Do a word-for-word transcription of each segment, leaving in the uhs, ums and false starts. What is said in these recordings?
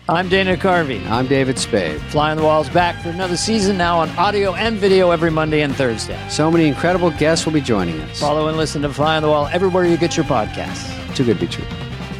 I'm Dana Carvey. I'm David Spade. Fly on the Wall's back for another season, now on audio and video every Monday and Thursday. So many incredible guests will be joining us. Follow and listen to Fly on the Wall everywhere you get your podcasts. Too good to be true.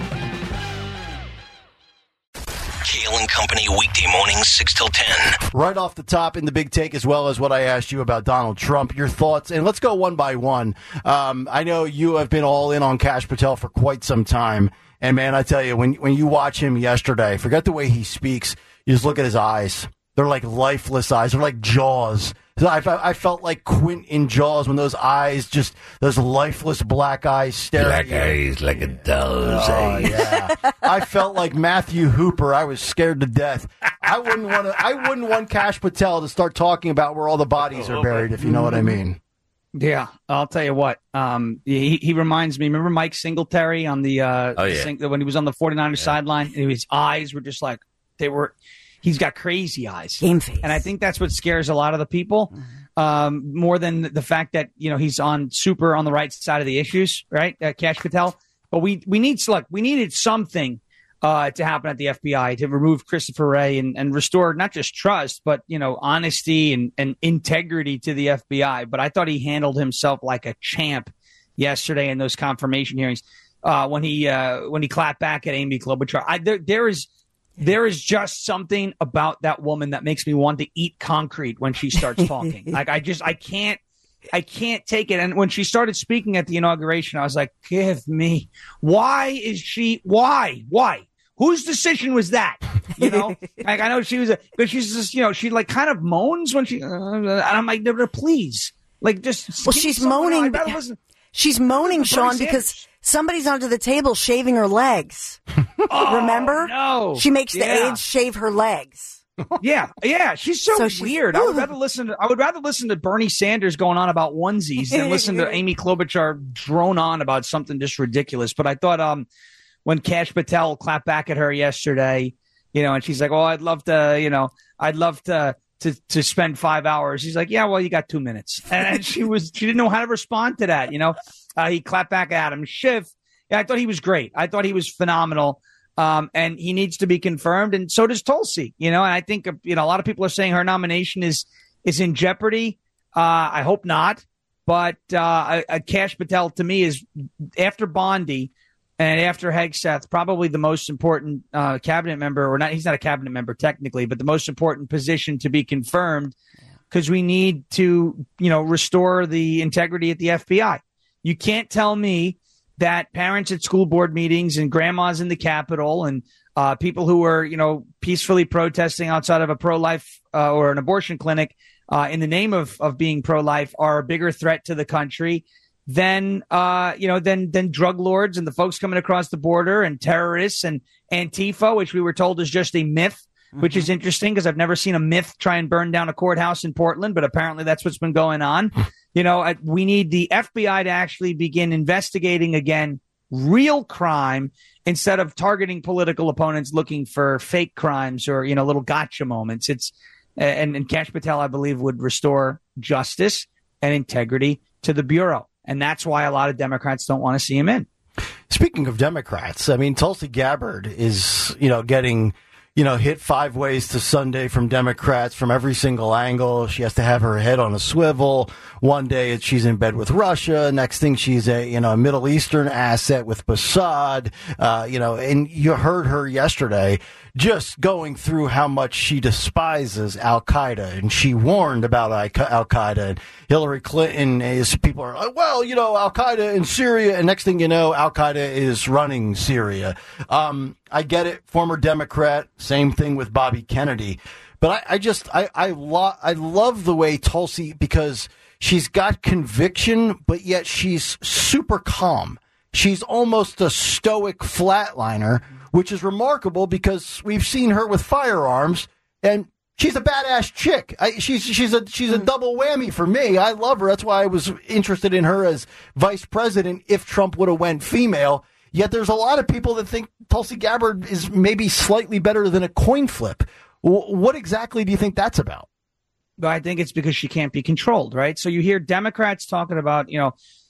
Kale and Company, weekday mornings, six till ten. Right off the top in the big take, as well as what I asked you about Donald Trump, your thoughts, and let's go one by one. Um, I know you have been all in on Kash Patel for quite some time. And, man, I tell you, when when you watch him yesterday, forget the way he speaks. You just look at his eyes. They're like lifeless eyes. They're like Jaws. I, I felt like Quint in Jaws when those eyes, just those lifeless black eyes staring black at you. eyes like a doll's Oh, eyes. yeah. I felt like Matthew Hooper. I was scared to death. I wouldn't want to. I wouldn't want Kash Patel to start talking about where all the bodies are buried, if you know what I mean. Yeah, I'll tell you what. Um, he, he reminds me. Remember Mike Singletary on the uh, Oh, yeah. sing, when he was on the 49ers Yeah. sideline? And his eyes were just like they were. He's got crazy eyes, Game face. and I think that's what scares a lot of the people um, more than the fact that you know he's on super on the right side of the issues, right? Uh, Kash Patel. But we we need look. We needed something uh, to happen at the F B I to remove Christopher Wray and, and restore not just trust, but, you know, honesty and, and integrity to the F B I. But I thought he handled himself like a champ yesterday in those confirmation hearings uh, when he uh, when he clapped back at Amy Klobuchar. I, there, there is there is just something about that woman that makes me want to eat concrete when she starts talking. Like I just I can't. I can't take it. And when she started speaking at the inauguration, I was like, give me, why is she, why, why? Whose decision was that? You know, like I know she was, a, but she's just, you know, she like kind of moans when she, uh, and I'm like, no, no, please. Like just. Well, she's moaning. She's moaning, Sean, because somebody's under the table shaving her legs. Oh, remember? No. She makes the Yeah. aides shave her legs. Yeah, yeah, she's so, So she's- weird. I would rather listen to I would rather listen to Bernie Sanders going on about onesies than listen to Amy Klobuchar drone on about something just ridiculous. But I thought um when Kash Patel clapped back at her yesterday, you know, and she's like, "Oh, I'd love to, you know, I'd love to to to spend five hours." He's like, "Yeah, well, you got two minutes," and she was she didn't know how to respond to that. You know, uh, he clapped back at Adam Schiff. Yeah, I thought he was great. I thought he was phenomenal. Um, and he needs to be confirmed, and so does Tulsi. You know, and I think you know a lot of people are saying her nomination is is in jeopardy. Uh, I hope not, but uh, a, a Kash Patel to me is after Bondi and after Hegseth probably the most important uh, cabinet member, or not. He's not a cabinet member technically, but the most important position to be confirmed because we need to you know restore the integrity at the F B I. You can't tell me that parents at school board meetings and grandmas in the Capitol and uh, people who were, you know, peacefully protesting outside of a pro-life uh, or an abortion clinic uh, in the name of, of being pro-life are a bigger threat to the country than, uh, you know, than, than drug lords and the folks coming across the border and terrorists and Antifa, which we were told is just a myth, mm-hmm. which is interesting because I've never seen a myth try and burn down a courthouse in Portland, but apparently that's what's been going on. You know, we need the F B I to actually begin investigating again real crime instead of targeting political opponents looking for fake crimes or, you know, little gotcha moments. It's and, and Kash Patel, I believe, would restore justice and integrity to the Bureau. And that's why a lot of Democrats don't want to see him in. Speaking of Democrats, I mean, Tulsi Gabbard is, you know, getting, you know, hit five ways to Sunday from Democrats from every single angle. She has to have her head on a swivel. One day she's in bed with Russia. Next thing she's a, you know, a Middle Eastern asset with Mossad. Uh, you know, and you heard her yesterday just going through how much she despises Al-Qaeda. And she warned about Al-Qaeda. And Hillary Clinton is, people are like, well, you know, Al-Qaeda in Syria. And next thing you know, Al-Qaeda is running Syria. Um, I get it. Former Democrat. Same thing with Bobby Kennedy. But I, I just, I, I, lo- I love the way Tulsi, because she's got conviction, but yet she's super calm. She's almost a stoic flatliner, which is remarkable because we've seen her with firearms, and she's a badass chick. I, she's she's a she's a double whammy for me. I love her. That's why I was interested in her as vice president if Trump would have went female. Yet there's a lot of people that think Tulsi Gabbard is maybe slightly better than a coin flip. W- what exactly do you think that's about? But I think it's because she can't be controlled, right? So you hear Democrats talking about, you know,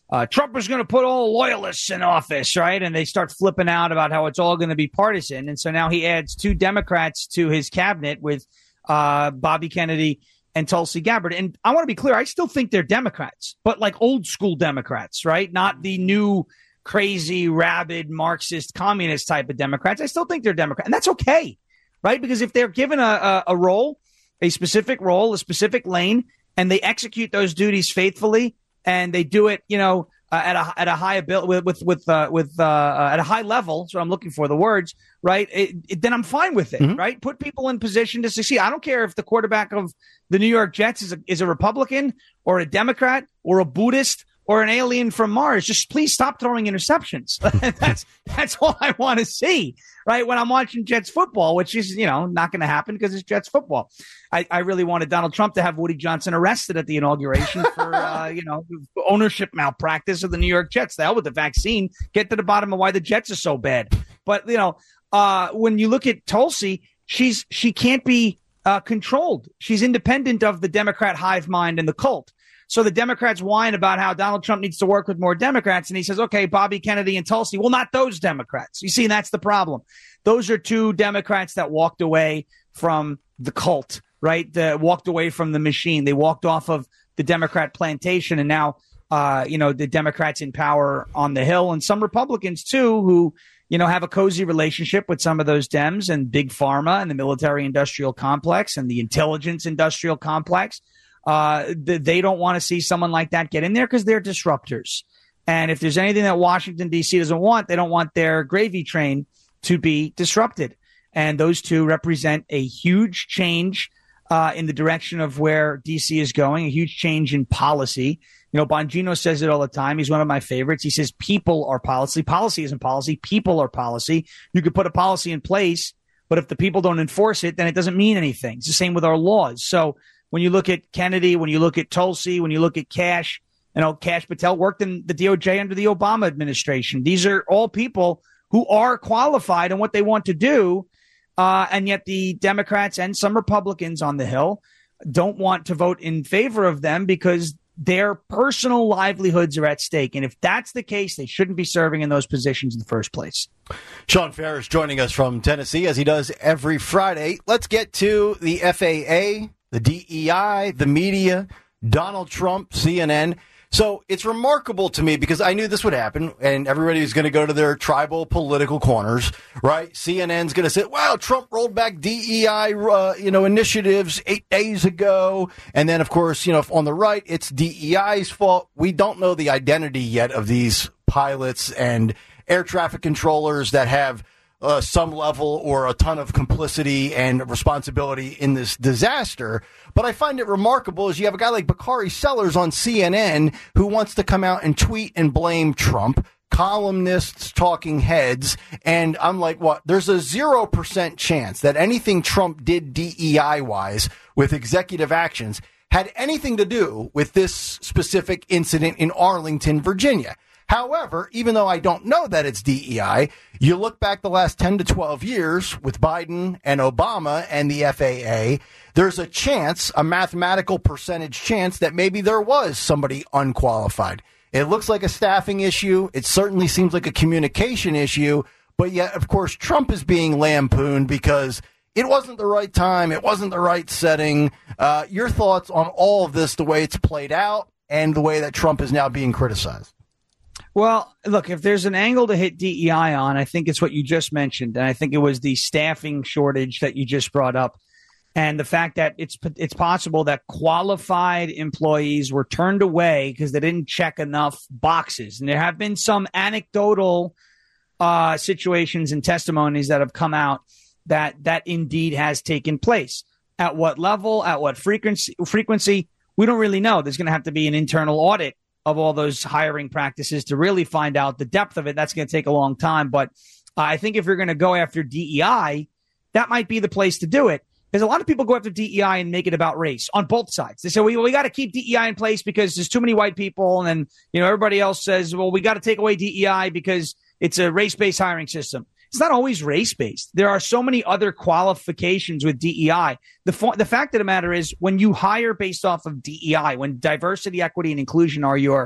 uh, Trump is going to put all loyalists in office, right? And they start flipping out about how it's all going to be partisan. And so now he adds two Democrats to his cabinet with uh, Bobby Kennedy and Tulsi Gabbard. And I want to be clear, I still think they're Democrats, but like old school Democrats, right? Not the new crazy, rabid, Marxist, communist type of Democrats. I still think they're Democrats. And that's okay, right? Because if they're given a, a, a role, a specific role, a specific lane, and they execute those duties faithfully, and they do it, you know, uh, at a at a high ability with with with uh, with uh, uh, at a high level. So I'm looking for the words, right? It, it, then I'm fine with it, mm-hmm. right? Put people in position to succeed. I don't care if the quarterback of the New York Jets is a, is a Republican or a Democrat or a Buddhist or an alien from Mars. Just please stop throwing interceptions. that's that's all I want to see, right? When I'm watching Jets football, which is, you know, not going to happen because it's Jets football. I, I really wanted Donald Trump to have Woody Johnson arrested at the inauguration for, uh, you know, ownership malpractice of the New York Jets. The hell with the vaccine. Get to the bottom of why the Jets are so bad. But, you know, uh, when you look at Tulsi, she's she can't be uh, controlled. She's independent of the Democrat hive mind and the cult. So the Democrats whine about how Donald Trump needs to work with more Democrats. And he says, OK, Bobby Kennedy and Tulsi. Well, not those Democrats. You see, that's the problem. Those are two Democrats that walked away from the cult, right? That walked away from the machine. They walked off of the Democrat plantation. And now, uh, you know, the Democrats in power on the Hill, and some Republicans, too, who, you know, have a cozy relationship with some of those Dems and big pharma and the military industrial complex and the intelligence industrial complex. Uh, they don't want to see someone like that get in there because they're disruptors. And if there's anything that Washington, D C doesn't want, they don't want their gravy train to be disrupted. And those two represent a huge change uh, in the direction of where D C is going, a huge change in policy. You know, Bongino says it all the time. He's one of my favorites. He says people are policy. Policy isn't policy. People are policy. You could put a policy in place, but if the people don't enforce it, then it doesn't mean anything. It's the same with our laws. So when you look at Kennedy, when you look at Tulsi, when you look at Kash, you know, Kash Patel worked in the D O J under the Obama administration. These are all people who are qualified in what they want to do. Uh, and yet the Democrats and some Republicans on the Hill don't want to vote in favor of them because their personal livelihoods are at stake. And if that's the case, they shouldn't be serving in those positions in the first place. Sean Ferris joining us from Tennessee, as he does every Friday. Let's get to the F A A, the D E I, the media, Donald Trump, C N N. So it's remarkable to me because I knew this would happen, and everybody was going to go to their tribal political corners, right? C N N's going to say, wow, Trump rolled back D E I, uh, you know, initiatives eight days ago. And then, of course, you know, on the right, it's D E I's fault. We don't know the identity yet of these pilots and air traffic controllers that have Uh, some level or a ton of complicity and responsibility in this disaster. But I find it remarkable is you have a guy like Bakari Sellers on C N N who wants to come out and tweet and blame Trump, columnists, talking heads. And I'm like, what? There's a zero percent chance that anything Trump did D E I wise with executive actions had anything to do with this specific incident in Arlington, Virginia. However, even though I don't know that it's D E I, you look back the last ten to twelve years with Biden and Obama and the F A A, there's a chance, a mathematical percentage chance that maybe there was somebody unqualified. It looks like a staffing issue. It certainly seems like a communication issue. But yet, of course, Trump is being lampooned because it wasn't the right time. It wasn't the right setting. Uh, your thoughts on all of this, the way it's played out and the way that Trump is now being criticized? Well, look, if there's an angle to hit D E I on, I think it's what you just mentioned. And I think it was the staffing shortage that you just brought up. And the fact that it's it's possible that qualified employees were turned away because they didn't check enough boxes. And there have been some anecdotal uh, situations and testimonies that have come out that that indeed has taken place. At what level, at what frequency, frequency, we don't really know. There's going to have to be an internal audit of all those hiring practices to really find out the depth of it. That's going to take a long time. But uh, I think if you're going to go after D E I, that might be the place to do it. Because a lot of people go after D E I and make it about race on both sides. They say, well, we got to keep D E I in place because there's too many white people. And then, you know, everybody else says, well, we got to take away D E I because it's a race-based hiring system. It's not always race-based. There are so many other qualifications with D E I. The, fo- the fact of the matter is when you hire based off of D E I, when diversity, equity, and inclusion are your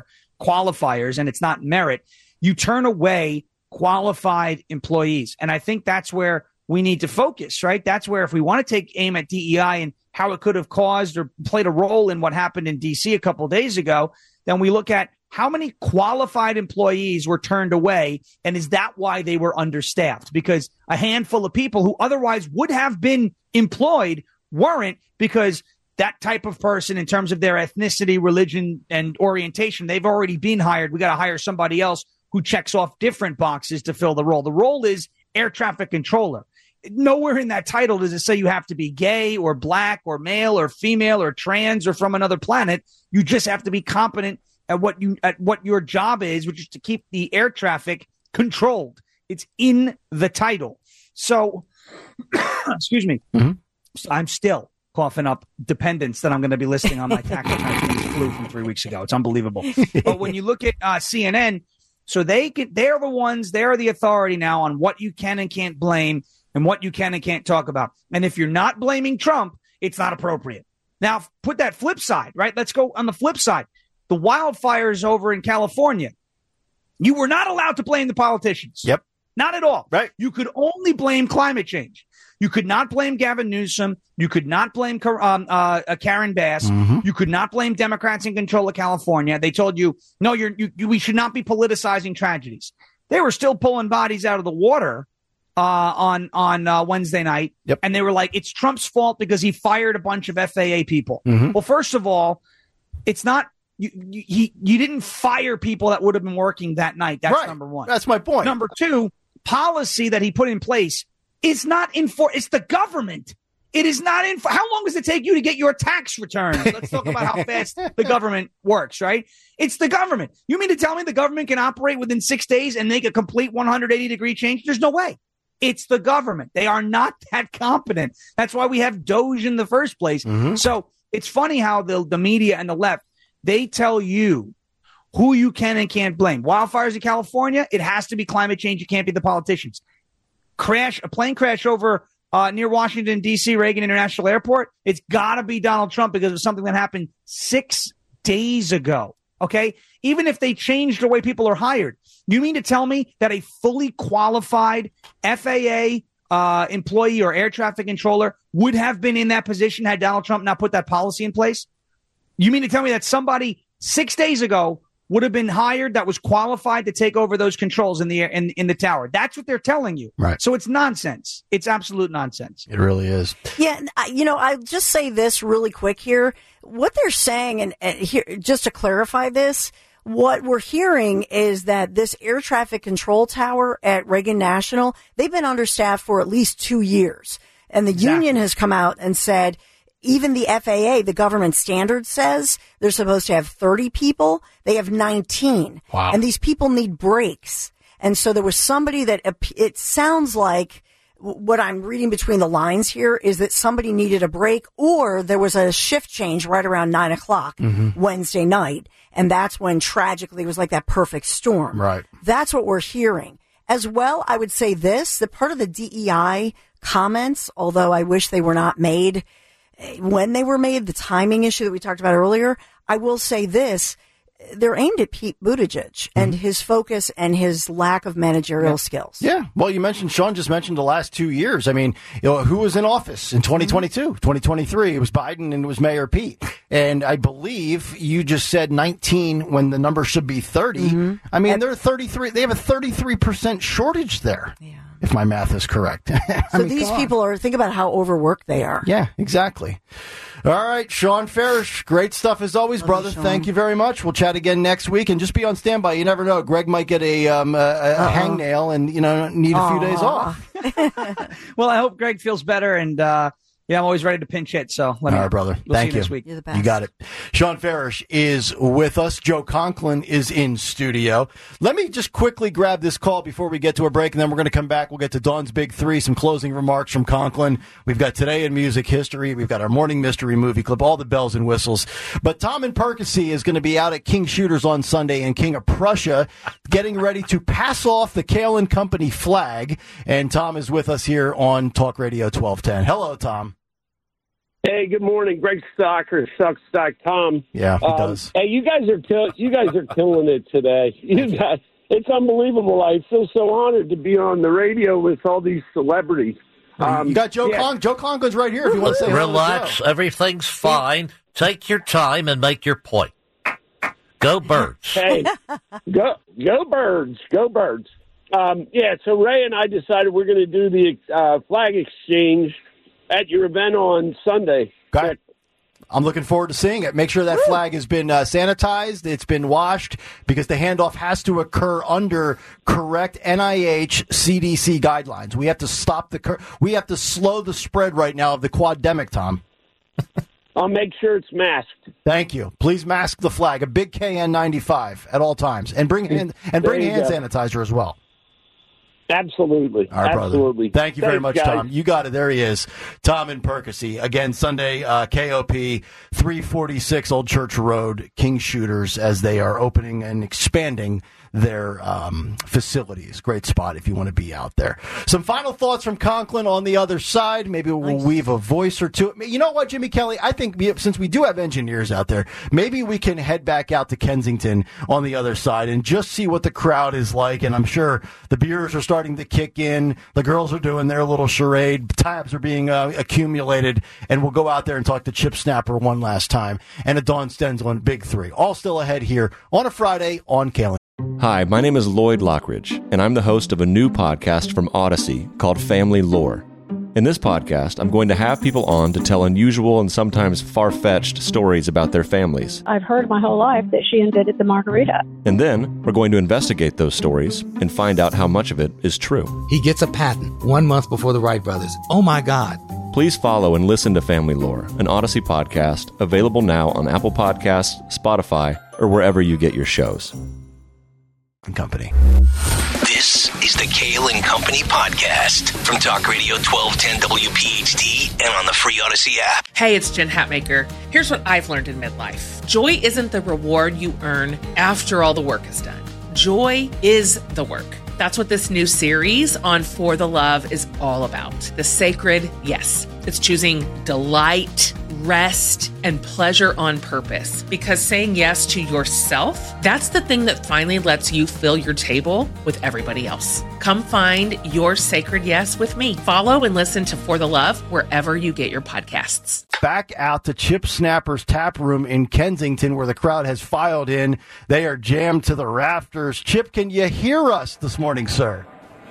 qualifiers and it's not merit, you turn away qualified employees. And I think that's where we need to focus, right? That's where if we want to take aim at D E I and how it could have caused or played a role in what happened in D C a couple of days ago, then we look at how many qualified employees were turned away, and is that why they were understaffed? Because a handful of people who otherwise would have been employed weren't, because that type of person, in terms of their ethnicity, religion, and orientation, they've already been hired. We got to hire somebody else who checks off different boxes to fill the role. The role is air traffic controller. Nowhere in that title does it say you have to be gay or black or male or female or trans or from another planet. You just have to be competent at what you at what your job is, which is to keep the air traffic controlled. It's in the title. So, excuse me, mm-hmm. so I'm still coughing up dependents that I'm going to be listing on my tax return from this flu from three weeks ago. It's unbelievable. But when you look at uh, C N N, so they can, they're the ones, they're the authority now on what you can and can't blame and what you can and can't talk about. And if you're not blaming Trump, it's not appropriate. Now, put that flip side, right? Let's go on the flip side. The wildfires over in California, you were not allowed to blame the politicians. Yep. Not at all. Right. You could only blame climate change. You could not blame Gavin Newsom. You could not blame um, uh, Karen Bass. Mm-hmm. You could not blame Democrats in control of California. They told you, no, you're, you, you, we should not be politicizing tragedies. They were still pulling bodies out of the water uh, on on uh, Wednesday night. Yep. And they were like, it's Trump's fault because he fired a bunch of F A A people. Mm-hmm. Well, first of all, it's not. You, you, he, you didn't fire people that would have been working that night. That's right. number one. That's my point. Number two, policy that he put in place is not in for. It's the government. It is not in. How long does it take you to get your tax returns? Let's talk about how fast the government works, right? It's the government. You mean to tell me the government can operate within six days and make a complete one hundred eighty degree change? There's no way. It's the government. They are not that competent. That's why we have Doge in the first place. Mm-hmm. So it's funny how the, the media and the left, they tell you who you can and can't blame. Wildfires in California, it has to be climate change. It can't be the politicians. Crash, a plane crash over uh, near Washington, D C, Reagan International Airport, it's got to be Donald Trump because of something that happened six days ago, okay? Even if they changed the way people are hired. You mean to tell me that a fully qualified F A A uh, employee or air traffic controller would have been in that position had Donald Trump not put that policy in place? You mean to tell me that somebody six days ago would have been hired that was qualified to take over those controls in the in, in the tower? That's what they're telling you. Right. So it's nonsense. It's absolute nonsense. It really is. Yeah. You know, I'll just say this really quick here. What they're saying, and, and here, just to clarify this, what we're hearing is that this air traffic control tower at Reagan National, they've been understaffed for at least two years. And the Exactly. union has come out and said, even the F A A, the government standard says they're supposed to have thirty people. They have nineteen. Wow. And these people need breaks. And so there was somebody that it sounds like what I'm reading between the lines here is that somebody needed a break, or there was a shift change right around nine o'clock mm-hmm. Wednesday night. And that's when tragically it was like that perfect storm. Right. That's what we're hearing. As well, I would say this, that part of the D E I comments, although I wish they were not made when they were made, the timing issue that we talked about earlier, I will say this, they're aimed at Pete Buttigieg and mm-hmm. his focus and his lack of managerial yeah. skills. Yeah. Well, you mentioned, Sean just mentioned the last two years. I mean, you know, who was in office in twenty twenty-two, mm-hmm. twenty twenty-three? It was Biden and it was Mayor Pete. And I believe you just said nineteen when the number should be thirty. Mm-hmm. I mean, and they're thirty-three. They have a thirty-three percent shortage there. Yeah. If my math is correct. So mean, these people are, think about how overworked they are. Yeah, exactly. All right, Sean Farish, great stuff as always, Love brother. You, Thank you very much. We'll chat again next week, and just be on standby. You never know. Greg might get a, um, a, a hangnail and, you know, need a Aww. few days off. Well, I hope Greg feels better, and uh, yeah, I'm always ready to pinch hit. So let All me, right, brother. We'll Thank see you. you. Next week. You're the best. You got it. Sean Farish is with us. Joe Conklin is in studio. Let me just quickly grab this call before we get to a break, and then we're going to come back. We'll get to Dawn's Big Three, some closing remarks from Conklin. We've got Today in Music History. We've got our morning mystery movie clip, all the bells and whistles. But Tom and Percy is going to be out at King Shooters on Sunday in King of Prussia, getting ready to pass off the Kale and Company flag. And Tom is with us here on Talk Radio twelve ten. Hello, Tom. Hey, Hey, good morning, Greg Stocker, Sucks Stock Tom. Yeah, he um, does. Hey, you guys are kill- you guys are killing it today. You guys, it's unbelievable. I feel so honored to be on the radio with all these celebrities. Um, you got Joe yeah. Con- Joe Conklin's right here if you want to say hello to Relax. Joe. Everything's fine. Take your time and make your point. Go Birds. Hey, go go Birds, go Birds. Um, yeah, so Ray and I decided we're going to do the uh, flag exchange at your event on Sunday. Okay. I'm looking forward to seeing it. Make sure that flag has been uh, sanitized, it's been washed, because the handoff has to occur under correct N I H C D C guidelines. We have to stop the cur- we have to slow the spread right now of the quademic, Tom. I'll make sure it's masked. Thank you. Please mask the flag, a big K N ninety-five at all times, and bring hand, and bring There you hand go. sanitizer as well. Absolutely. All right, Absolutely. brother. Thank you very Thanks, much, guys. Tom. You got it. There he is. Tom in Percy. Again, Sunday, uh, K O P, three forty-six Old Church Road, King Shooters, as they are opening and expanding their um, facilities. Great spot if you want to be out there. Some final thoughts from Conklin on the other side. Maybe we'll Nice. weave a voice or two. You know what, Jimmy Kelly? I think we, since we do have engineers out there, maybe we can head back out to Kensington on the other side and just see what the crowd is like. And I'm sure the beers are starting to kick in. The girls are doing their little charade. Tabs are being uh, accumulated. And we'll go out there and talk to Chip Snapper one last time. And a Dawn Stenzel in Big Three. All still ahead here on a Friday on Kalen. Hi, my name is Lloyd Lockridge, and I'm the host of a new podcast from Odyssey called Family Lore. In this podcast, I'm going to have people on to tell unusual and sometimes far-fetched stories about their families. I've heard my whole life that she invented the margarita. And then, we're going to investigate those stories and find out how much of it is true. He gets a patent one month before the Wright brothers. Oh my God. Please follow and listen to Family Lore, an Odyssey podcast, available now on Apple Podcasts, Spotify, or wherever you get your shows. Company. This is the Kale and Company podcast from Talk Radio twelve ten W P H D and on the free Odyssey app. Hey, it's Jen Hatmaker. Here's what I've learned in midlife. Joy isn't the reward you earn after all the work is done. Joy is the work. That's what this new series on For the Love is all about. The sacred yes. It's choosing delight, rest, and pleasure on purpose. Because saying yes to yourself, that's the thing that finally lets you fill your table with everybody else. Come find your sacred yes with me. Follow and listen to For the Love wherever you get your podcasts. Back out to Chip Snapper's Tap Room in Kensington, where the crowd has filed in. They are jammed to the rafters. Chip, can you hear us this morning, sir?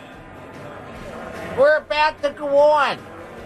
We're about to go on.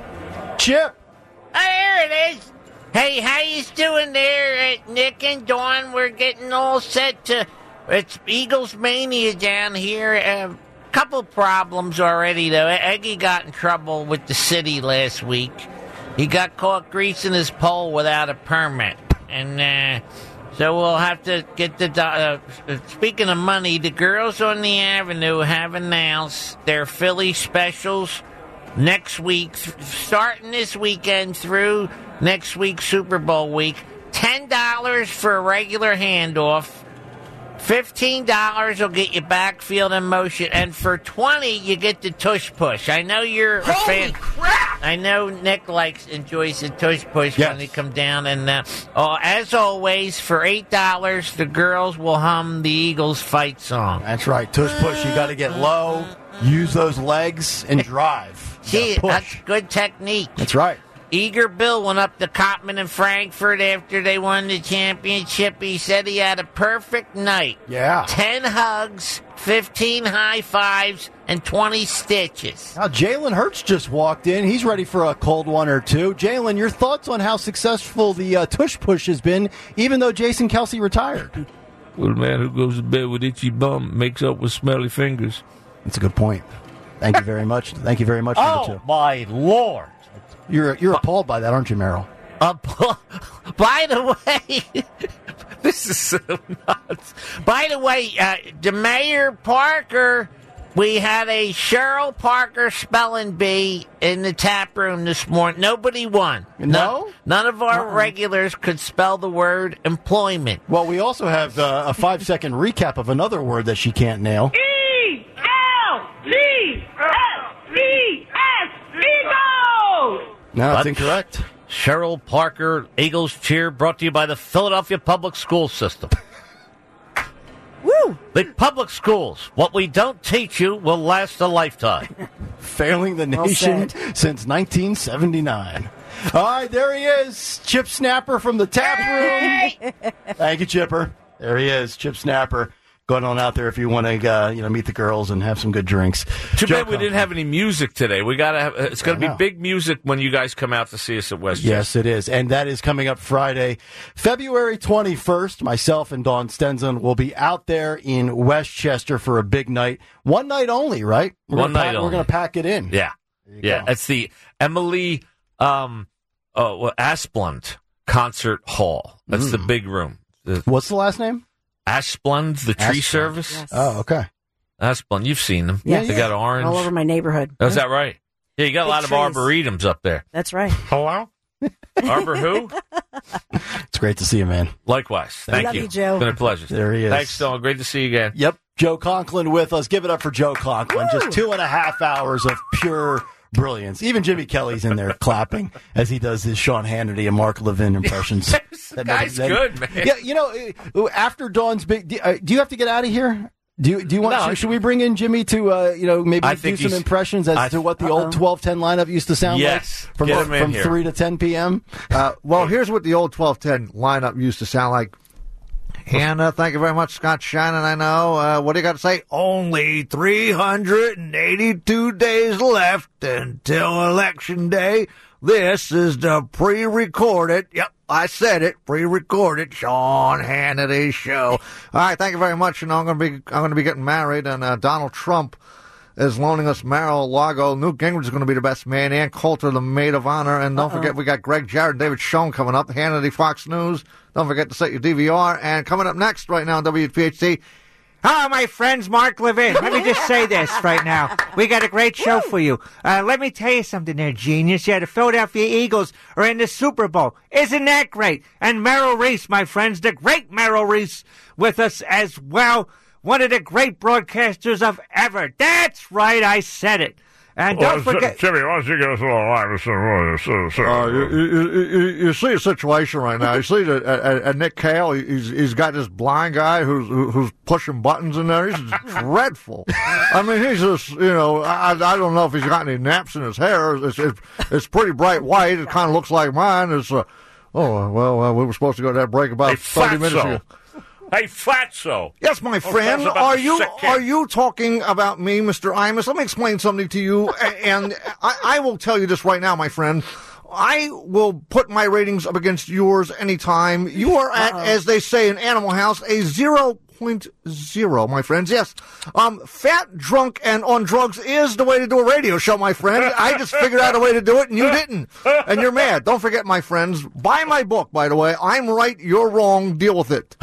Chip. Oh, here it is. Hey, how you doing there, uh, Nick and Dawn? We're getting all set to... It's Eagles Mania down here. A uh, couple problems already, though. Eggy got in trouble with the city last week. He got caught greasing his pole without a permit. And uh, so we'll have to get the... Uh, speaking of money, the girls on the Avenue have announced their Philly specials next week, th- starting this weekend through next week, Super Bowl week. ten dollars for a regular handoff. fifteen dollars will get you backfield in motion. And for twenty dollars, you get the tush push. I know you're a fan. Crap! I know Nick likes, enjoys the tush push Yes. when they come down. And uh, oh, as always, for eight dollars, the girls will hum the Eagles fight song. That's right. Tush push. You got to get low, use those legs, and drive. You See, gotta that's push. good technique. That's right. Eager Bill went up to Cotman in Frankfurt after they won the championship. He said he had a perfect night. Yeah. Ten hugs, fifteen high fives, and twenty stitches. Now, Jalen Hurts just walked in. He's ready for a cold one or two. Jalen, your thoughts on how successful the uh, tush push has been, even though Jason Kelsey retired? Well, the man who goes to bed with itchy bum makes up with smelly fingers. That's a good point. Thank you very much. Thank you very much. For the Oh, two. my Lord. You're you're appalled by that, aren't you, Merrill? Uh, by the way, this is so nuts. By the way, uh, the Mayor Parker, we had a Cheryl Parker spelling bee in the tap room this morning. Nobody won. No? None, none of our Uh-uh. regulars could spell the word employment. Well, we also have uh, a five second recap of another word that she can't nail. E L G S E S Eagles! No, that's What? incorrect. Cheryl Parker, Eagles cheer, brought to you by the Philadelphia Public School System. Woo! The public schools, what we don't teach you will last a lifetime. Failing the Well nation said. since nineteen seventy-nine. All right, there he is, Chip Snapper from the tap room. Thank you, Chipper. There he is, Chip Snapper. Going on out there if you want to, uh, you know, meet the girls and have some good drinks. Too Joe bad we didn't have any music today. We gotta have. It's going I to be know. big music when you guys come out to see us at Westchester. Yes, it is. And that is coming up Friday, February twenty-first. Myself and Dawn Stenson will be out there in Westchester for a big night. One night only, right? We're One gonna night pack, only. We're going to pack it in. Yeah, yeah. go. It's the Emily um, uh, well, Asplund Concert Hall. That's the big room. The What's the last name? Asplund, the tree Asplund. service. Yes. Oh, okay. Asplund, you've seen them. Yeah. They got orange. All over my neighborhood. Oh, is that right? Yeah, you got a Big lot of trees. arboretums up there. That's right. Hello? Arbor who? It's great to see you, man. Likewise. Thank Love you. you, Joe. It's been a pleasure. There he is. Thanks, Dawn. Great to see you again. Yep. Joe Conklin with us. Give it up for Joe Conklin. Woo! Just two and a half hours of pure brilliance. Even Jimmy Kelly's in there clapping as he does his Sean Hannity and Mark Levin impressions. This That guy's never- good, man. Yeah, you know, uh, after Dawn's big, do, uh, do you have to get out of here? Do you, do you want? No, should, should we bring in Jimmy to uh, you know maybe I do think some he's- impressions as I- to what the Uh-oh. old twelve ten lineup used to sound Yes. like from Get him in from here. three to ten p.m. Uh, well, here's what the old twelve ten lineup used to sound like. Hannah, thank you very much. Scott Shannon, I know. Uh, what do you got to say? Only three hundred eighty-two days left until Election Day. This is the pre-recorded, yep, I said it, pre-recorded Sean Hannity show. All right, thank you very much. You know, I'm going to be, I'm going to be getting married, and uh, Donald Trump is loaning us Mar-a-Lago. Newt Gingrich is going to be the best man. Ann Coulter, the maid of honor. And don't Uh-oh. forget, we got Greg Jarrett and David Schoen coming up. Hannity, Fox News. Don't forget to set your D V R. And coming up next right now on W P H T. Hello, my friends, Mark Levin. Let me just say this right now. We got a great show for you. Uh, let me tell you something there, genius. Yeah, the Philadelphia Eagles are in the Super Bowl. Isn't that great? And Merrill Reese, my friends, the great Merrill Reese, with us as well. One of the great broadcasters of ever. That's right, I said it. And don't forget... Jimmy, why don't you give us a little live? Uh, you, you, you, you see a situation right now. You see that uh, uh, Nick Cale, he's, he's got this blind guy who's who's pushing buttons in there. He's dreadful. I mean, he's just, you know, I, I don't know if he's got any naps in his hair. It's, it's, it's pretty bright white. It kind of looks like mine. It's, uh, oh, well, uh, we were supposed to go to that break about Hey, thirty minutes fatso. ago. Hey, Fatso. Yes, my Oh, friend. tell us about Are the you sick kid. are you talking about me, Mister Imus? Let me explain something to you, a- and I, I will tell you this right now, my friend. I will put my ratings up against yours anytime. You are at, as they say in Animal House, a zero point zero, my friends. Yes, um, fat, drunk, and on drugs is the way to do a radio show, my friend. I just figured out a way to do it, and you didn't, and you're mad. Don't forget, my friends. Buy my book, by the way. I'm right, you're wrong. Deal with it.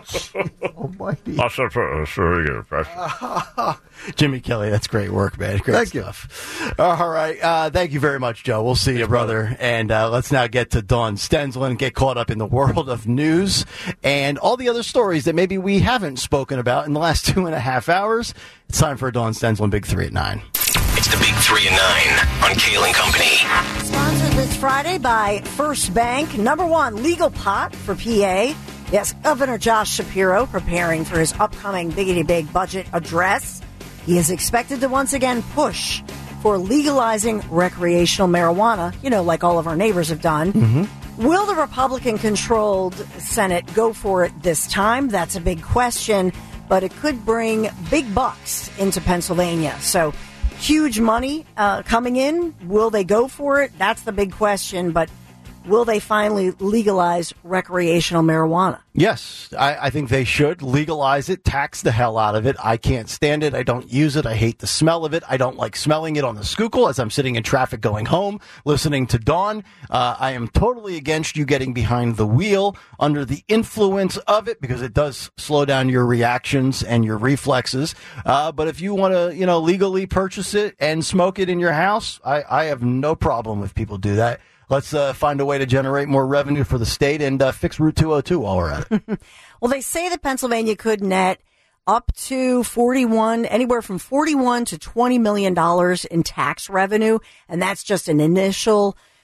Almighty. That's a that's very good impression. Jimmy Kelly, that's great work, man. Great Thank you. stuff. All right. Uh, thank you very much, Joe. We'll see you, brother. And uh, let's now get to Dawn Stenslin, get caught up in the world of news and all the other stories that maybe we haven't spoken about in the last two and a half hours. It's time for a Dawn Stenslin Big Three at Nine. It's the Big Three and Nine on Kale and Company. Sponsored this Friday by First Bank. Number one, legal pot for P A. Yes, Governor Josh Shapiro preparing for his upcoming Biggity Big budget address. He is expected to once again push for legalizing recreational marijuana, you know, like all of our neighbors have done. Mm-hmm. Will the Republican-controlled Senate go for it this time? That's a big question, but it could bring big bucks into Pennsylvania. So huge money uh, coming in. Will they go for it? That's the big question, but will they finally legalize recreational marijuana? Yes, I, I think they should legalize it, tax the hell out of it. I can't stand it. I don't use it. I hate the smell of it. I don't like smelling it on the Schuylkill as I'm sitting in traffic going home, listening to Dawn. Uh, I am totally against you getting behind the wheel under the influence of it because it does slow down your reactions and your reflexes. Uh, but if you want to, you know, legally purchase it and smoke it in your house, I, I have no problem if people do that. Let's uh, find a way to generate more revenue for the state and uh, fix Route two oh two while we're at it. Well, they say that Pennsylvania could net up to forty-one, anywhere from forty-one to twenty million dollars in tax revenue, and that's just an initial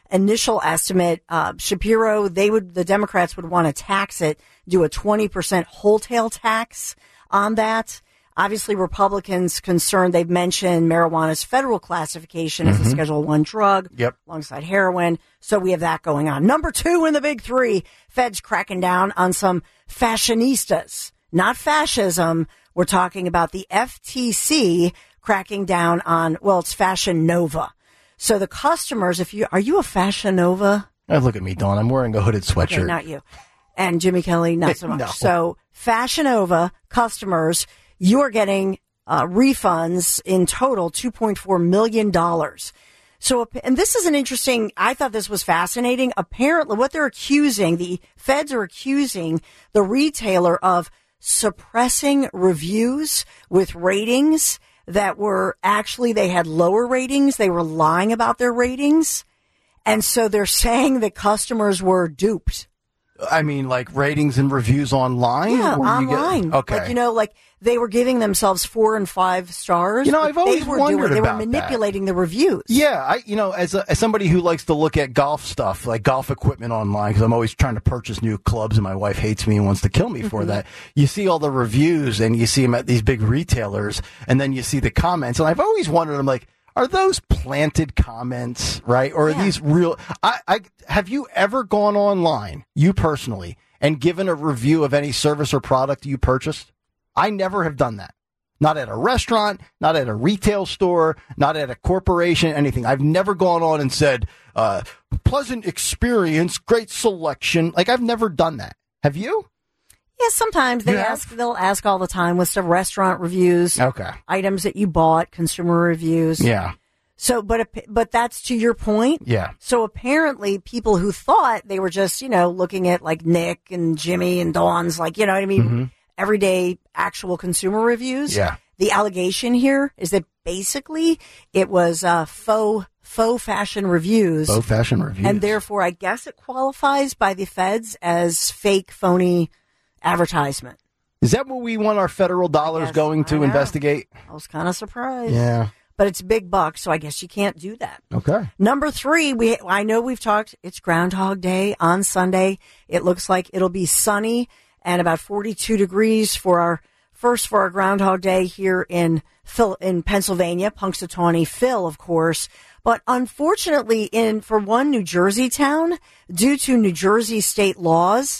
initial estimate, uh, Shapiro, they would, the Democrats would want to tax it, do a twenty percent wholesale tax on that. Obviously, Republicans concerned, they've mentioned marijuana's federal classification as a Mhm. Schedule One drug Yep. alongside heroin. So we have that going on. Number two in the big three, Feds cracking down on some fashionistas, not fascism. We're talking about the F T C cracking down on, well, it's Fashion Nova. So the customers, if you, are you a Fashion Nova? Oh, look at me, Dawn. I'm wearing a hooded sweatshirt. Okay, not you. And Jimmy Kelly, not so much. No. So Fashion Nova customers, you are getting uh, refunds in total, two point four million dollars. So, and this is an interesting, I thought this was fascinating. Apparently, what they're accusing, the feds are accusing the retailer of suppressing reviews with ratings that were actually, they had lower ratings. They were lying about their ratings. And so they're saying that customers were duped. I mean, like ratings and reviews online? Yeah, Or you get- online. okay. Like, you know, like they were giving themselves four and five stars. You know, but I've always they were wondered doing, They about were that. manipulating the reviews. Yeah, I you know, as a, as somebody who likes to look at golf stuff, like golf equipment online, because I'm always trying to purchase new clubs, and my wife hates me and wants to kill me for Mhm. that. You see all the reviews, and you see them at these big retailers, and then you see the comments, and I've always wondered, I'm like, are those planted comments, right, or are Yeah. these real? I, I have you ever gone online, you personally, and given a review of any service or product you purchased? I never have done that. Not at a restaurant, not at a retail store, not at a corporation, anything. I've never gone on and said, uh, pleasant experience, great selection. Like, I've never done that. Have you? Yeah, sometimes they You have? ask, they'll ask all the time with some restaurant reviews. Okay. Items that you bought, consumer reviews. Yeah. So, but, ap- but that's to your point. Yeah. So apparently people who thought they were just, you know, looking at like Nick and Jimmy and Dawn's, like, you know what I mean? Mhm. Everyday actual consumer reviews. Yeah. The allegation here is that basically it was uh, faux faux fashion reviews. Faux fashion reviews. And therefore, I guess it qualifies by the feds as fake, phony advertisement. Is that what we want our federal dollars going to investigate? I was kind of surprised. Yeah. But it's big bucks, so I guess you can't do that. Okay. Number three, we I know we've talked, it's Groundhog Day on Sunday. It looks like it'll be sunny and about forty-two degrees for our first for our Groundhog Day here in Phil, in Pennsylvania, Punxsutawney Phil, of course. But unfortunately, in for one New Jersey town, due to New Jersey state laws,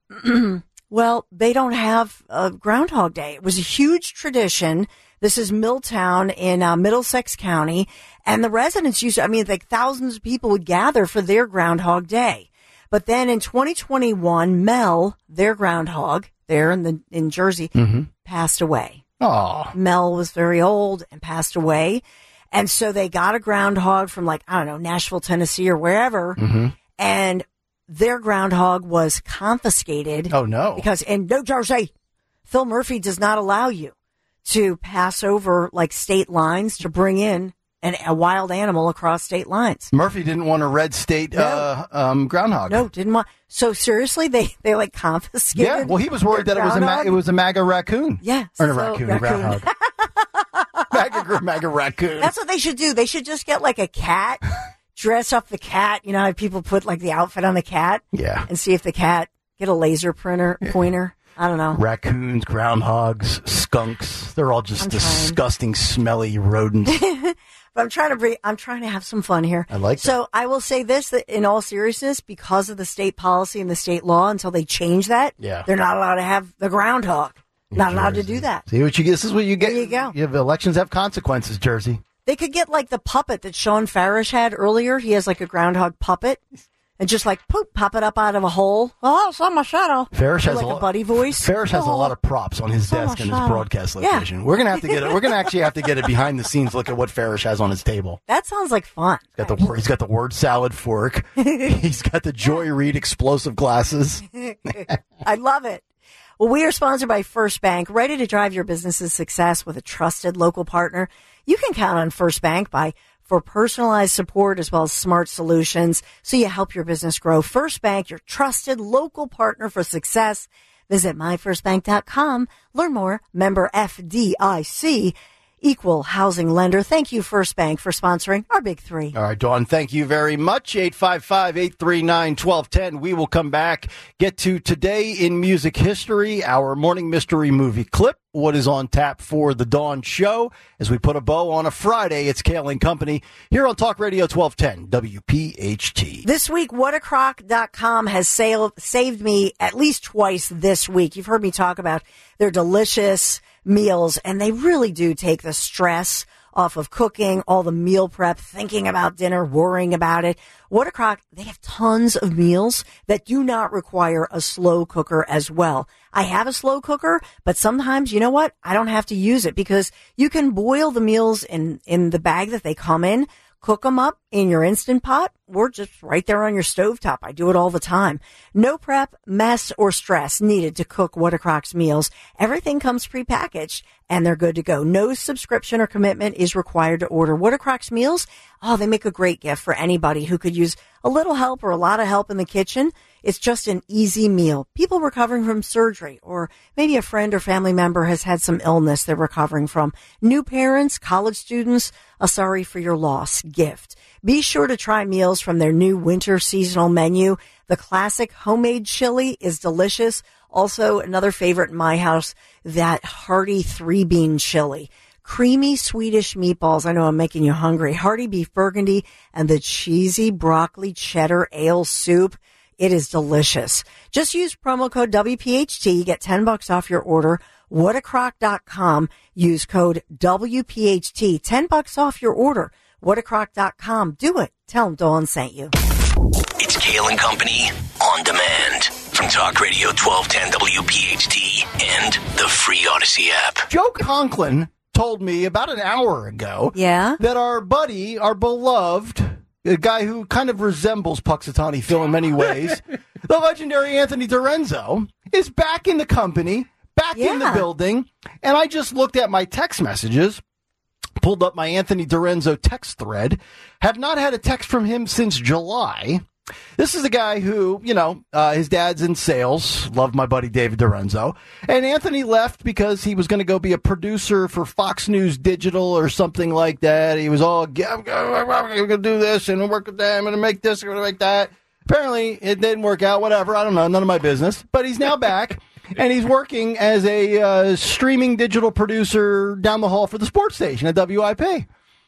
well, they don't have a Groundhog Day. It was a huge tradition. This is Milltown in uh, Middlesex County, and the residents used to, I mean, like thousands of people would gather for their Groundhog Day. But then in twenty twenty-one, Mel, their groundhog there in the in Jersey, Mm-hmm. passed away. Oh. Mel was very old and passed away. And so they got a groundhog from like, I don't know, Nashville, Tennessee or wherever. Mm-hmm. And their groundhog was confiscated. Oh, no. Because in New Jersey, Phil Murphy does not allow you to pass over like state lines to bring in an, a wild animal across state lines. Murphy didn't want a red state uh, um, groundhog. No, didn't want. So seriously, they, they like confiscated. Yeah, well, he was worried that it was a ma- groundhog? it was a MAGA raccoon. Yeah, or a so- raccoon, a raccoon. groundhog. MAGA, MAGA raccoon. That's what they should do. They should just get like a cat, dress up the cat. You know how people put like the outfit on the cat? Yeah. And see if the cat get a laser printer pointer. I don't know. Raccoons, groundhogs, skunks. They're all just I'm trying. disgusting, smelly rodents. But I'm trying to bring, I'm trying to have some fun here. I like that. So I will say this, that in all seriousness, because of the state policy and the state law, until they change that, Yeah. they're not allowed to have the groundhog. Not allowed to do that. See what you get? This is what you get. There you go. You have elections have consequences, Jersey. They could get like the puppet that Sean Farish had earlier. He has like a groundhog puppet. And just like, poop, pop it up out of a hole. Oh, it's on my shadow. Farish has like a, a, lot, buddy voice. Farish has Oh. a lot of props on his So desk in his much broadcast fun. Yeah. location. We're gonna have to get it. We're gonna actually have to get a behind the scenes look at what Farish has on his table. That sounds like fun. He's got the wor- he's got the word salad fork. He's got the Joy Reid explosive glasses. I love it. Well, we are sponsored by First Bank, ready to drive your business's success with a trusted local partner. You can count on First Bank by for personalized support as well as smart solutions so you help your business grow. First Bank, your trusted local partner for success. Visit my first bank dot com. Learn more. Member F D I C. equal housing lender. Thank you, First Bank, for sponsoring our Big Three. All right, Dawn, thank you very much. eight five five, eight three nine, one two one zero. We will come back, get to Today in Music History, our morning mystery movie clip, what is on tap for the Dawn Show. As we put a bow on a Friday, it's Kale and Company here on Talk Radio twelve ten W P H T. This week, what a crock dot com has sailed, saved me at least twice this week. You've heard me talk about their delicious meals, and they really do take the stress off of cooking, all the meal prep, thinking about dinner, worrying about it. What a Crock, they have tons of meals that do not require a slow cooker as well. I have a slow cooker, but sometimes, you know what? I don't have to use it because you can boil the meals in, in the bag that they come in, cook them up in your Instant Pot, or just right there on your stovetop. I do it all the time. No prep, mess, or stress needed to cook What a Crock's meals. Everything comes prepackaged, and they're good to go. No subscription or commitment is required to order What a Crock's meals. Oh, they make a great gift for anybody who could use a little help or a lot of help in the kitchen. It's just an easy meal. People recovering from surgery, or maybe a friend or family member has had some illness they're recovering from. New parents, college students, a sorry for your loss gift. Be sure to try meals from their new winter seasonal menu. The classic homemade chili is delicious. Also, another favorite in my house, that hearty three-bean chili. Creamy Swedish meatballs. I know I'm making you hungry. Hearty beef burgundy and the cheesy broccoli cheddar ale soup. It is delicious. Just use promo code W P H T. Get ten bucks off your order. what a crock dot com. Use code W P H T. ten bucks off your order. what a crock dot com. Do it. Tell them Dawn sent you. It's Kale and Company on demand from Talk Radio twelve ten W P H T and the free Odyssey app. Joe Conklin told me about an hour ago yeah? that our buddy, our beloved, a guy who kind of resembles Puxatawny Phil in many ways, the legendary Anthony Dorenzo, is back in the company, back yeah. in the building, and I just looked at my text messages, pulled up my Anthony Dorenzo text thread, have not had a text from him since July. This is a guy who, you know, uh, his dad's in sales, loved my buddy David Dorenzo, and Anthony left because he was going to go be a producer for Fox News Digital or something like that. He was all, I'm going to do this and work with them, I'm going to make this, I'm going to make that. Apparently, it didn't work out, whatever, I don't know, none of my business, but he's now back, and he's working as a uh, streaming digital producer down the hall for the sports station at W I P.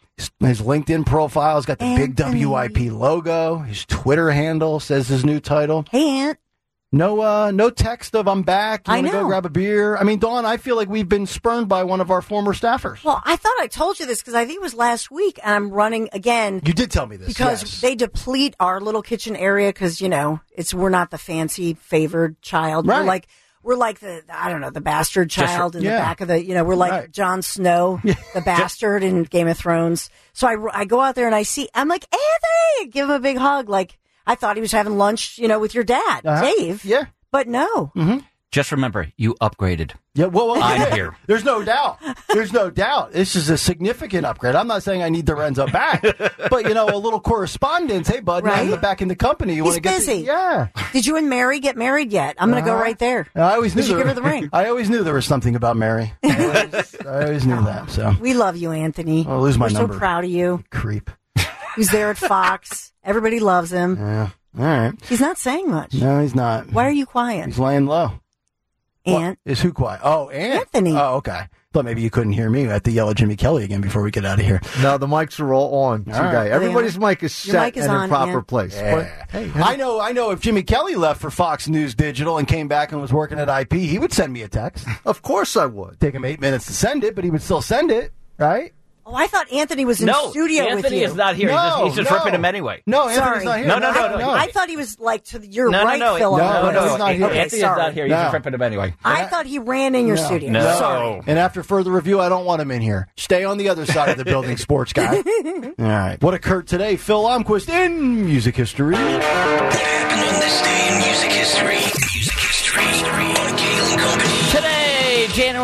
His LinkedIn profile's got the Anthony. Big W I P logo. His Twitter handle says his new title. Hey, Ant. No, uh, no text of I'm back. You I want to know. go grab a beer? I mean, Dawn, I feel like we've been spurned by one of our former staffers. Well, I thought I told you this because I think it was last week, and I'm running again. You did tell me this because yes. they deplete our little kitchen area because you know it's we're not the fancy favored child. Right. We're like. We're like the, I don't know, the bastard child Just, in yeah. the back of the, you know, we're like right. Jon Snow, the bastard in Game of Thrones. So I, I go out there and I see, I'm like, Anthony, give him a big hug. Like, I thought he was having lunch, you know, with your dad, uh-huh. Dave. Yeah. But no. Mm-hmm. Just remember, you upgraded. Yeah, well, well I'm here. There's no doubt. There's no doubt. This is a significant upgrade. I'm not saying I need Dorenzo back, but you know, a little correspondence. Hey, bud, right? now I'm back in the company. You He's want to get busy. The, yeah. Did you and Mary get married yet? I'm going to uh, go right there. I always knew. Did you there, give her the ring? I always knew there was something about Mary. I always, I always knew that. So we love you, Anthony. I'll lose my We're number. so proud of you. Creep. He's there at Fox. Everybody loves him. Yeah. All right. He's not saying much. No, he's not. Why are you quiet? He's laying low. Ant. What? Is who quiet? Oh, Ant. Anthony. Oh, okay. Thought maybe you couldn't hear me. I have to yell at Jimmy Kelly again before we get out of here. No, the mics are all on today. right. Everybody's mic is Your set mic is and on, in proper Ant. place. Yeah. But, hey, I know, I know. If Jimmy Kelly left for Fox News Digital and came back and was working at I P, he would send me a text. Of course I would. Take him eight minutes to send it, but he would still send it, right? Oh, I thought Anthony was in no, studio Anthony with you. is not here. No, he's just, he's just no. ripping him anyway. No, Anthony's Sorry. not here. No, no, no, I, no. I thought he was like to your No, right, no, no. Phil. No, on no, this. no. he's not here. Okay, Anthony's sorry. not here. He's No. just ripping him anyway. I thought he ran in your No. studio. No. Sorry. And after further review, I don't want him in here. Stay on the other side of the building, sports guy. All right. What occurred today? Phil Almquist in music history. What happened on this day in music history? Music history on Kale and Company. Today, January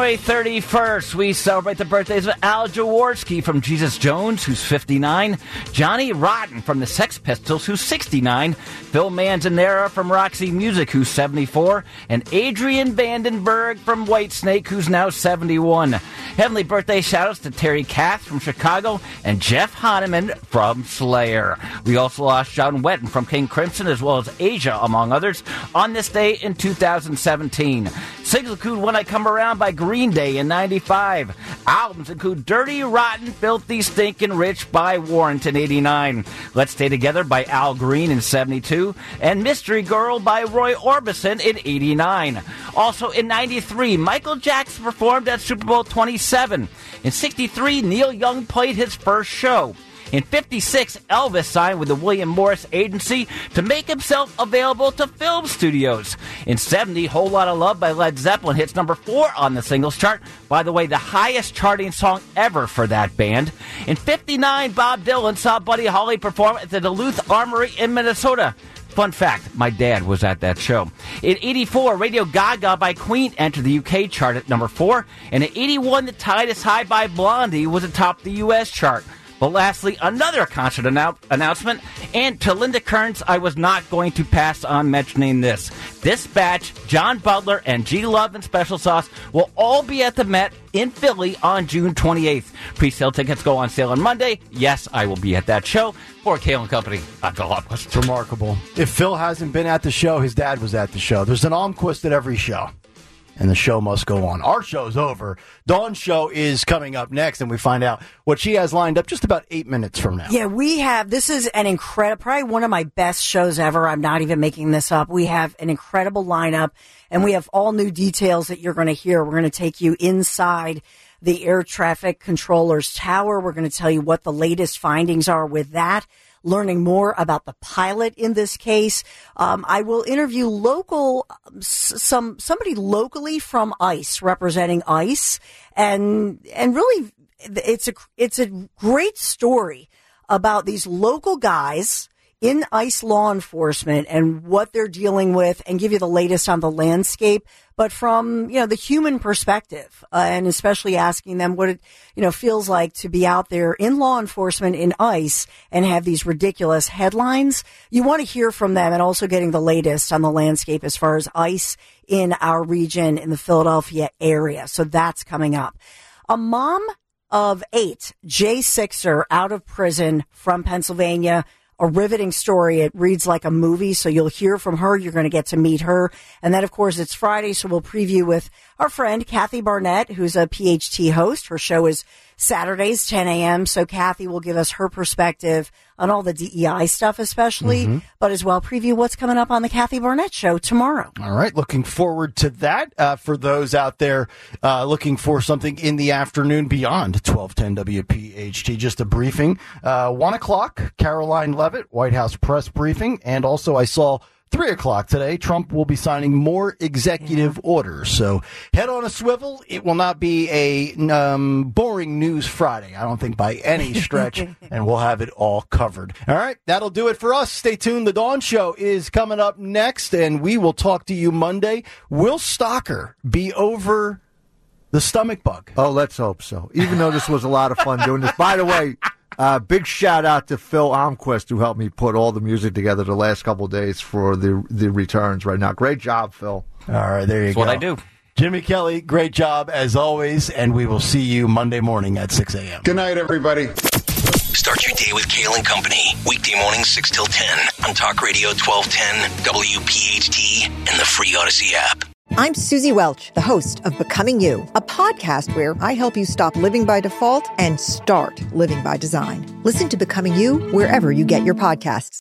January thirty-first, we celebrate the birthdays of Al Jaworski from Jesus Jones, who's fifty-nine, Johnny Rotten from the Sex Pistols, who's sixty-nine, Phil Manzanera from Roxy Music, who's seventy-four, and Adrian Vandenberg from Whitesnake, who's now seventy-one. Heavenly birthday shout-outs to Terry Kath from Chicago and Jeff Hanneman from Slayer. We also lost John Wetton from King Crimson, as well as Asia, among others, on this day in two thousand seventeen. Singles include When I Come Around by Green Day in ninety-five. Albums include Dirty, Rotten, Filthy, Stinkin' Rich by Warrant in eighty-nine. Let's Stay Together by Al Green in seventy-two. And Mystery Girl by Roy Orbison in eighty-nine. Also in ninety-three, Michael Jackson performed at Super Bowl twenty-seven. In sixty-three, Neil Young played his first show. In fifty-six, Elvis signed with the William Morris Agency to make himself available to film studios. In seventy, Whole Lotta Love by Led Zeppelin hits number four on the singles chart. By the way, the highest charting song ever for that band. In fifty-nine, Bob Dylan saw Buddy Holly perform at the Duluth Armory in Minnesota. Fun fact, my dad was at that show. In eighty-four, Radio Gaga by Queen entered the U K chart at number four. And in eighty-one, The Tide is High by Blondie was atop the U S chart. But lastly, another concert annou- announcement. And to Linda Kearns, I was not going to pass on mentioning this. This batch, John Butler and G Love and Special Sauce will all be at the Met in Philly on June twenty-eighth. Pre-sale tickets go on sale on Monday. Yes, I will be at that show. For Kale and Company, I'm Phil Almquist. It's remarkable. If Phil hasn't been at the show, his dad was at the show. There's an Almquist at every show. And the show must go on. Our show's over. Dawn's show is coming up next, and we find out what she has lined up just about eight minutes from now. Yeah, we have, this is an incredible, probably one of my best shows ever. I'm not even making this up. We have an incredible lineup, and we have all new details that you're going to hear. We're going to take you inside the air traffic controller's tower. We're going to tell you what the latest findings are with that. Learning more about the pilot in this case. Um, I will interview local, some, somebody locally from ICE, representing ICE. And, and really, it's a, it's a great story about these local guys in ICE law enforcement and what they're dealing with, and give you the latest on the landscape, but from, you know, the human perspective, uh, and especially asking them what it, you know, feels like to be out there in law enforcement in ICE and have these ridiculous headlines. You want to hear from them, and also getting the latest on the landscape as far as ICE in our region in the Philadelphia area. So that's coming up. A mom of eight, Jay Sixer, out of prison from Pennsylvania. A riveting story. It reads like a movie, so you'll hear from her. You're going to get to meet her. And then, of course, it's Friday, so we'll preview with our friend Kathy Barnett, who's a P H T host. Her show is Saturdays, ten a.m., so Kathy will give us her perspective on all the D E I stuff especially, mm-hmm. but as well preview what's coming up on the Kathy Barnett Show tomorrow. All right, looking forward to that. Uh, for those out there uh, looking for something in the afternoon beyond twelve ten W P H T, just a briefing. Uh, one o'clock, Caroline Levitt, White House press briefing, and also I saw Three o'clock today, Trump will be signing more executive orders. So head on a swivel. It will not be a um, boring news Friday, I don't think, by any stretch, and we'll have it all covered. All right, that'll do it for us. Stay tuned. The Dawn Show is coming up next, and we will talk to you Monday. Will Stocker be over the stomach bug? Oh, let's hope so. Even though this was a lot of fun doing this. By the way, Uh, big shout out to Phil Almquist, who helped me put all the music together the last couple of days for the the returns right now. Great job, Phil. All right, there you That's go. That's what I do. Jimmy Kelly, great job as always, and we will see you Monday morning at six a.m. Good night, everybody. Start your day with Kale and Company. Weekday mornings six till ten on Talk Radio twelve ten, W P H T, and the free Odyssey app. I'm Susie Welch, the host of Becoming You, a podcast where I help you stop living by default and start living by design. Listen to Becoming You wherever you get your podcasts.